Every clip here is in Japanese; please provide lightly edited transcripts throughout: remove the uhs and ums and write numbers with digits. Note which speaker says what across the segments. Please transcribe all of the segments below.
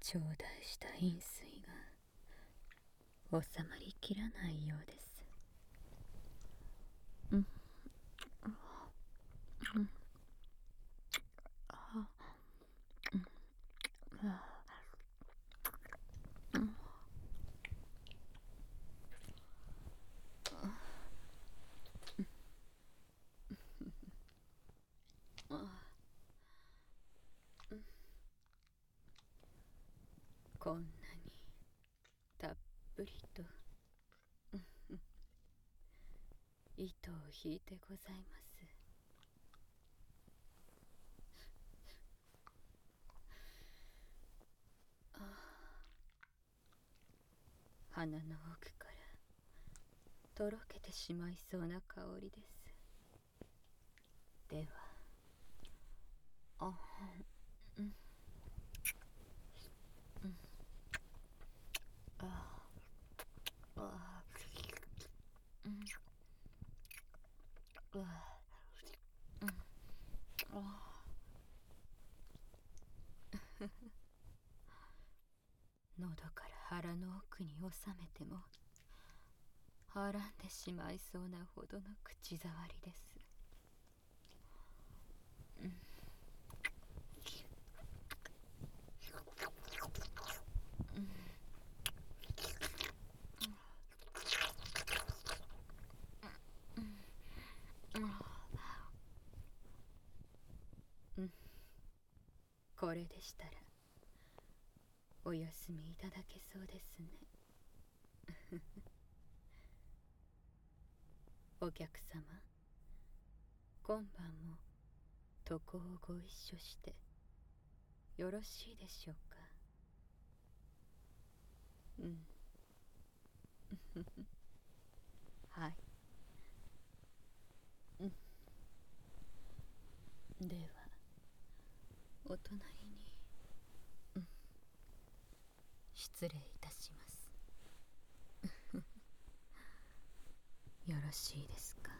Speaker 1: 頂戴した飲水が収まりきらないようです。こんなにたっぷりと糸を引いてございます。鼻の奥からとろけてしまいそうな香りです。では喉から腹の奥に収めてもはらんでしまいそうなほどの口触りです。これでしたらお休みいただけそうですね。お客様、今晩も床をご一緒してよろしいでしょうか。はい。ではお隣に失礼いたします。よろしいですか。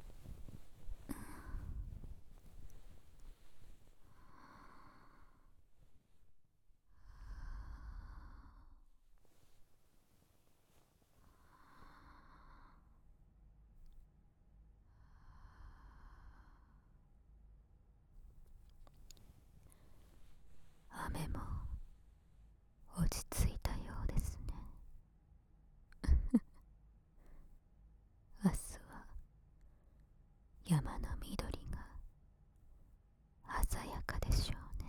Speaker 1: 雨も落ち着いたようですね。明日は山の緑が鮮やかでしょうね。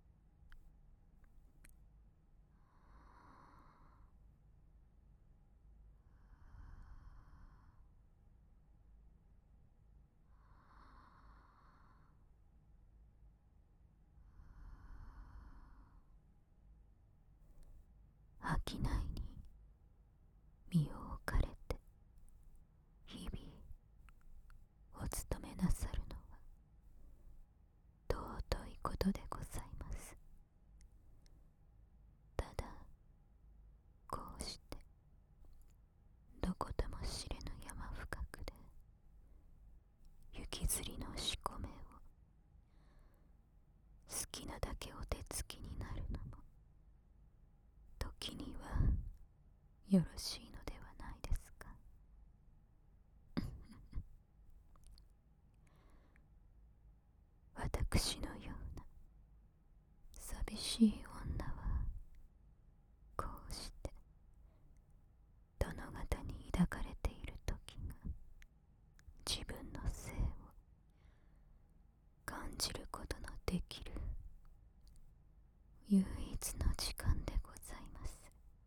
Speaker 1: 商いに身を置かれて日々お勤めなさるのは尊いことでございます。ただこうしてどことも知れぬ山深くで雪吊りの仕込めを好きなだけお手つきになるのも時にはよろしいのではないですか。私のような寂しい女はこうして殿方に抱かれている時が自分の性を感じることのできる唯一の時間でございます。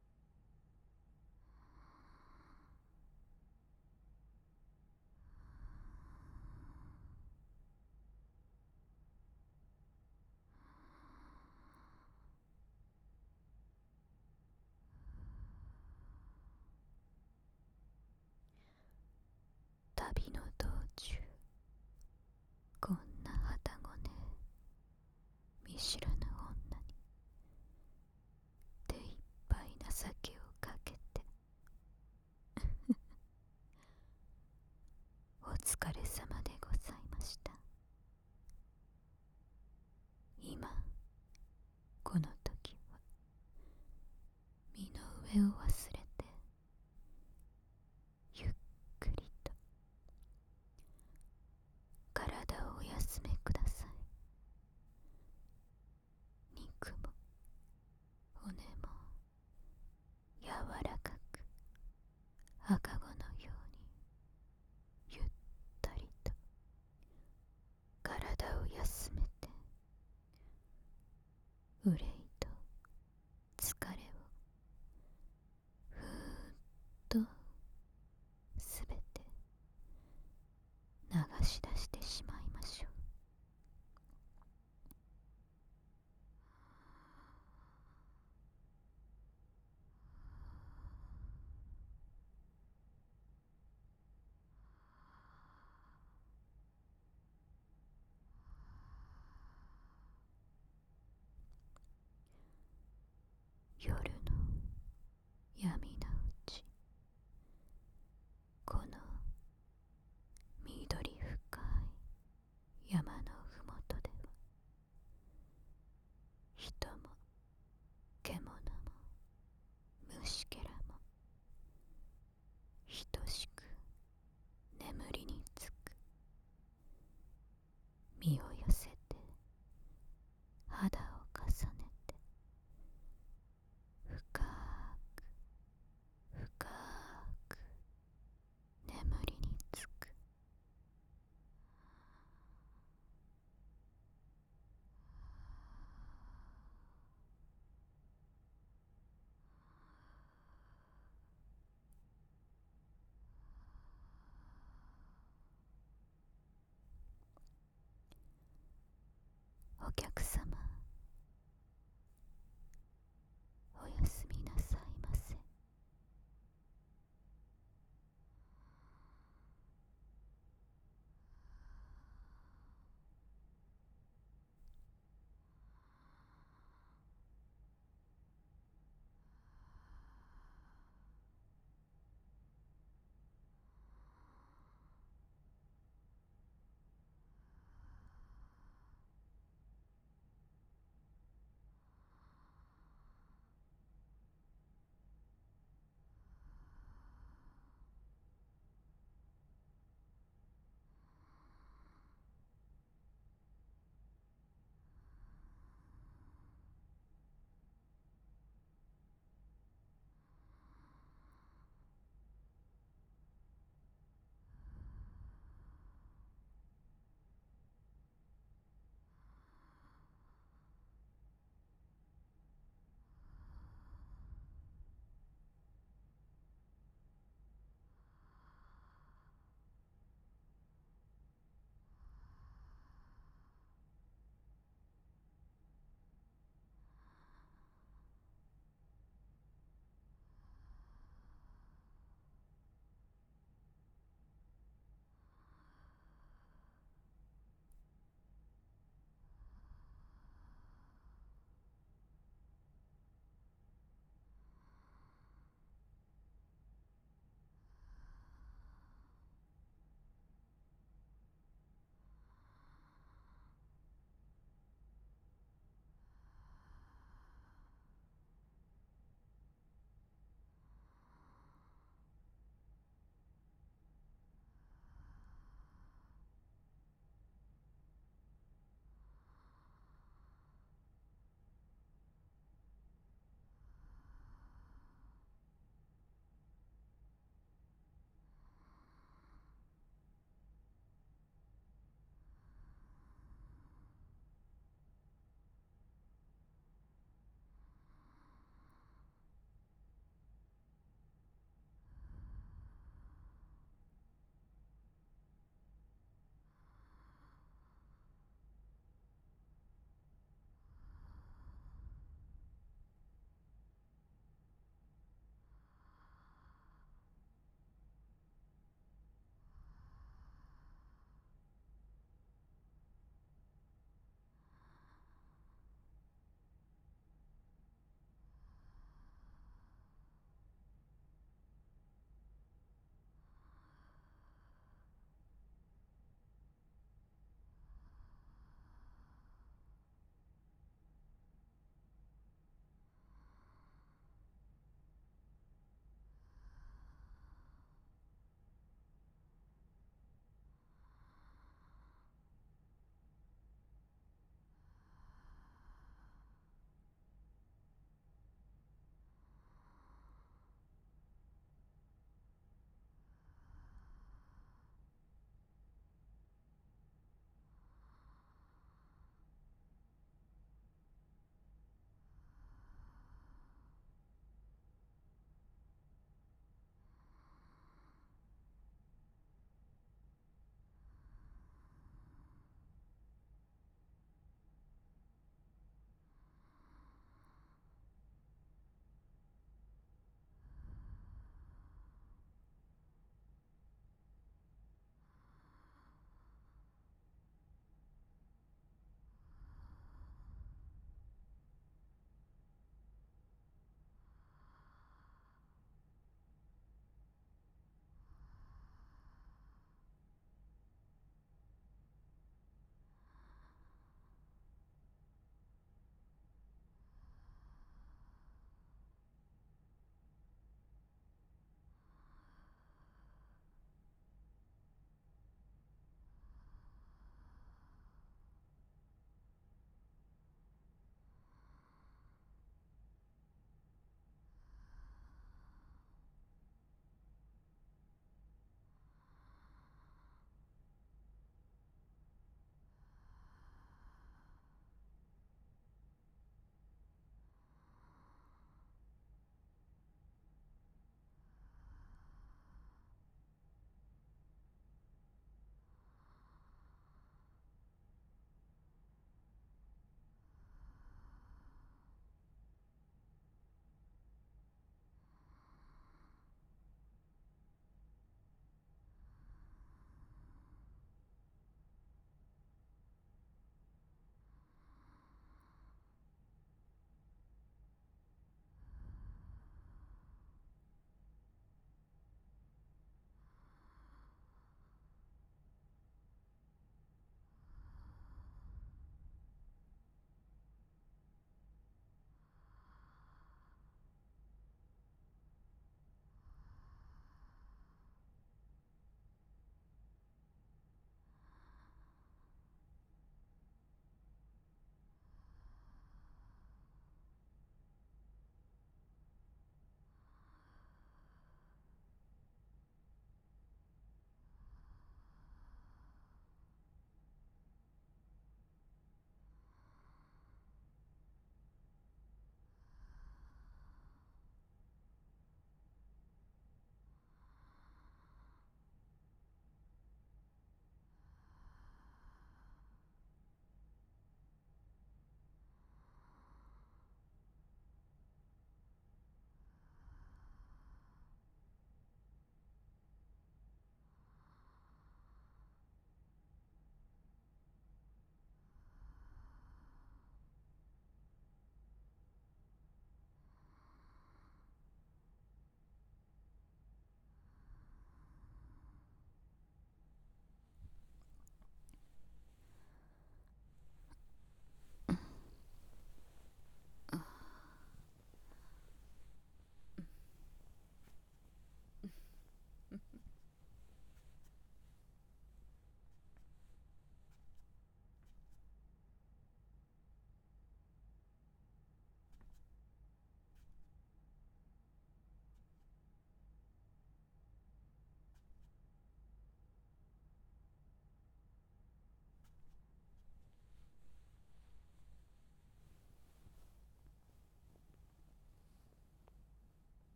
Speaker 1: 旅の道中こんなはたごね見知らぬ女に手いっぱいな酒をかけてお疲れ様でございました。今この時はを